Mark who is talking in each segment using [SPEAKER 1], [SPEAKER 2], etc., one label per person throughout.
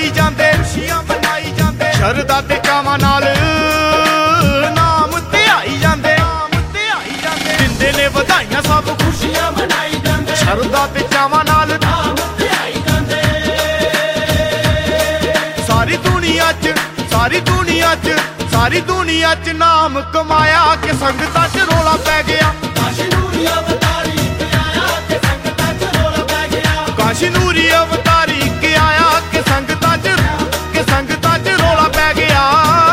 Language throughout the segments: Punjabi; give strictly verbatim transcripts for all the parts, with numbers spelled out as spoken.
[SPEAKER 1] ਮਨਾਈ ਜਾਂਦੇ, ਖੁਸ਼ੀਆਂ ਮਨਾਈ ਜਾਂਦੇ, ਸ਼ਰਧਾ ਤੇ ਚਾਵਾਂ ਨਾਲ ਨਾਮ ਧਿਆਈ ਜਾਂਦੇ, ਨਾਮ ਧਿਆਈ ਜਾਂਦੇ, ਦਿੰਦੇ ਨੇ ਵਧਾਈਆਂ ਸਭ ਖੁਸ਼ੀਆਂ ਮਨਾਈ ਜਾਂਦੇ, ਸ਼ਰਧਾ ਤੇ ਚਾਵਾਂ ਨਾਲ ਨਾਮ ਧਿਆਈ ਜਾਂਦੇ। ਸਾਰੀ ਦੁਨੀਆ 'ਚ ਸਾਰੀ ਦੁਨੀਆ 'ਚ ਸਾਰੀ ਦੁਨੀਆ 'ਚ ਨਾਮ ਕਮਾਇਆ ਕਿ ਸੰਗਤਾਂ 'ਚ ਰੌਲਾ ਪੈ ਗਿਆ। ਕਾਸ਼ੀ ਨੂਰੀ ਅਵਤਾਰੀ ਕਿ ਆਇਆ ਕਿ ਸੰਗਤਾਂ 'ਚ ਰੌਲਾ ਪੈ ਗਿਆ। ਕਾਸ਼ੀ ਨੂਰੀ ਅਵਤਾਰੀ ਕਿ ਆਇਆ ਕਿ ਸੰਗਤਾਂ 'ਚ ਕਿ ਸੰਗਤਾਂ 'ਚ ਰੌਲਾ ਪੈ ਗਿਆ।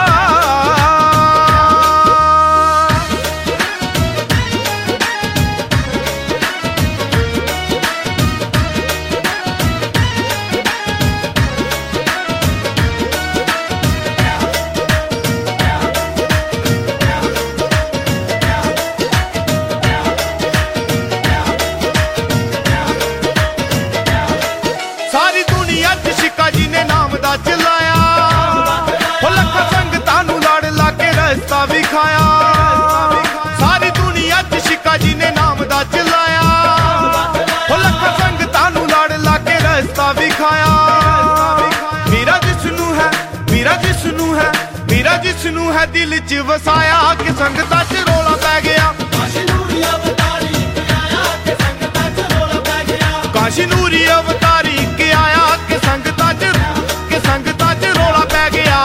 [SPEAKER 1] ਸਾਰੀ ਦੁਨੀਆ 'ਚ ਸ਼ਿਕਾ ਜੀ ਨੇ ਨਾਮ ਦਾ ਚਲਾਇਆ, ਉਹ ਲੱਖਾਂ ਸੰਗਤਾਂ ਨੂੰ ਲੜ ਲਾ ਕੇ ਰਸਤਾ ਵਿਖਾਇਆ। ਸਾਰੀ ਦੁਨੀਆ 'ਚ ਸ਼ਿਕਾ ਜੀ ਨੇ ਨਾਮ ਦਾ ਚਲਾਇਆ, ਉਹ ਲੱਖਾਂ ਸੰਗਤਾਂ ਨੂੰ ਲੜ ਲਾ ਕੇ ਰਸਤਾ ਵਿਖਾਇਆ। ਮੇਰਾ ਜਿਸਨੂੰ ਹੈ ਮੇਰਾ ਜਿਸਨੂੰ ਹੈ ਮੇਰਾ ਜਿਸਨੂੰ ਹੈ ਦਿਲ 'ਚ ਵਸਾਇਆ ਕਿ ਸੰਗਤਾਂ 'ਚ ਰੌਲਾ ਪੈ ਗਿਆ। ਕਾਸ਼ੀ ਨੂਰੀ ਅਵਤਾਰੀ ਕਿ ਆਇਆ ਕਿ ਸੰਗਤਾਂ 'ਚ ਰੌਲਾ ਪੈ ਗਿਆ। ਕਾਸ਼ੀ ਨੂਰੀ ਅਵਤਾਰੀ ਕਿ ਆਇਆ ਕਿ ਸੰਗਤਾਂ 'ਚ ਕਿ ਸੰਗਤਾਂ 'ਚ ਰੌਲਾ ਪੈ ਗਿਆ।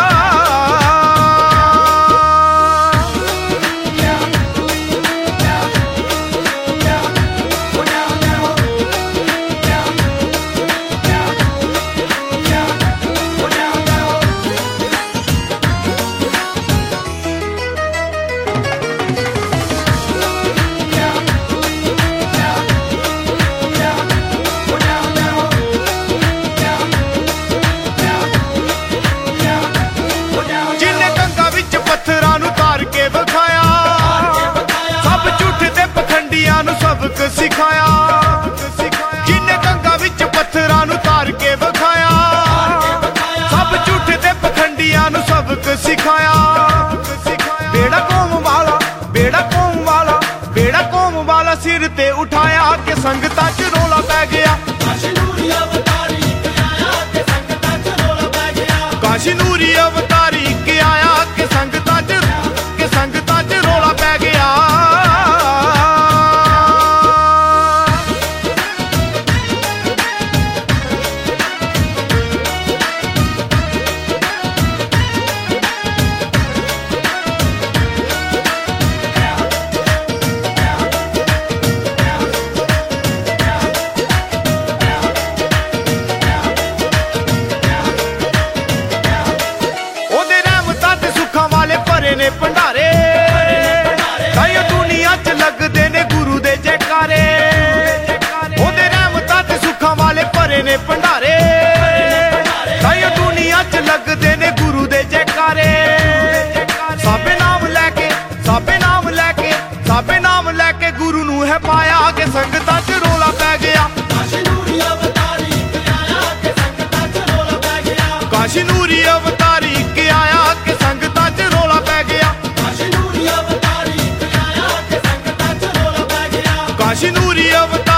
[SPEAKER 1] ਜਿਹਨੇ ਗੰਗਾ ਵਿੱਚ ਪੱਥਰਾਂ ਨੂੰ ਤਾਰ ਕੇ ਵਿਖਾਇਆ, ਸਭ ਝੂਠੇ ਤੇ ਪਖੰਡੀਆਂ ਨੂੰ ਸਬਕ ਸਿਖਾਇਆ। ਜਿਹਨੇ ਗੰਗਾ ਵਿੱਚ ਪੱਥਰਾਂ ਨੂੰ ਤਾਰ ਕੇ ਵਿਖਾਇਆ, ਸਭ ਝੂਠੇ ਤੇ ਪਖੰਡੀਆਂ ਨੂੰ ਸਬਕ ਸਿਖਾਇਆ। ਬੇੜਾ ਕੌਮ ਵਾਲਾ ਬੇੜਾ ਕੌਮ ਵਾਲਾ ਬੇੜਾ ਕੌਮ ਵਾਲਾ ਸਿਰ ਤੇ ਉਠਾਇਆ ਕਿ ਸੰਗਤਾਂ 'ਚ ਰੌਲਾ ਪੈ ਗਿਆ। ਕਾਸ਼ੀ ਨੂਰੀ ਅਵਤਾਰੀ ਕਿ ਆਇਆ ਕਿ ਸੰਗਤਾਂ 'ਚ ਰੌਲਾ ਪੈ ਗਿਆ। ਕਾਸ਼ੀ ਨੂਰੀ ਅਵਤਾਰੀ ਕਿ ਆਇਆ ਕਿ ਸੰਗਤਾਂ 'ਚ ਕਿ ਸੰਗਤਾਂ 'ਚ ਰੌਲਾ ਪੈ ਗਿਆ। ਉਹਦੇ ਰਹਿਮਤਾਂ ਤੇ ਸੁੱਖਾਂ ਵਾਲੇ ਭਰੇ ਨੇ ਭੰਡਾਰੇ, ਤਾਈਓ ਦੁਨੀਆ 'ਚ ਲੱਗਦੇ ਨੇ ਗੁਰੂ ਦੇ ਜੈਕਾਰੇ। ਉਹਦੇ ਰਹਿਮਤਾਂ ਤੇ ਸੁੱਖਾਂ ਵਾਲੇ ਭਰੇ ਨੇ ਭੰਡਾਰੇ, ਤਾਈਓ ਦੁਨੀਆ 'ਚ ਲੱਗਦੇ ਨੇ ਗੁਰੂ ਦੇ ਜੈਕਾਰੇ। ਸਾਬੇ ਨਾਮ ਲੈ ਕੇ ਸਾਬੇ ਨਾਮ ਲੈ ਕੇ ਸਾਬੇ ਨਾਮ ਲੈ ਕੇ ਗੁਰੂ ਨੂੰ ਹੈ ਪਾਇਆ ਕਿ ਸੰਗਤਾਂ 'ਚ ਰੌਲਾ ਪੈ ਗਿਆ। ਕਾਸ਼ੀ ਨੂਰੀ ਅਵਤਾਰੀ ਕਿ ਆਇਆ ਕਿ ਸੰਗਤਾਂ 'ਚ ਰੌਲਾ ਪੈ ਗਿਆ। ਕਾਸ਼ੀ ਨੂਰੀ ਅਵਤਾਰੀ ਕਿ ਆਇਆ ਕਿ ਸੰਗਤਾਂ 'ਚ ਰੌਲਾ ਪੈ ਗਿਆ। ਕਾਸ਼ੀ ਨੂਰੀ ਅਵਤਾਰੀ ਕਿ ਆਇਆ ਕਿ ਸੰਗਤਾਂ 'ਚ ਰੌਲਾ ਪੈ ਗਿਆ। ਕਾਸ਼ੀ ਨੂਰੀ ਅਵਤਾਰੀ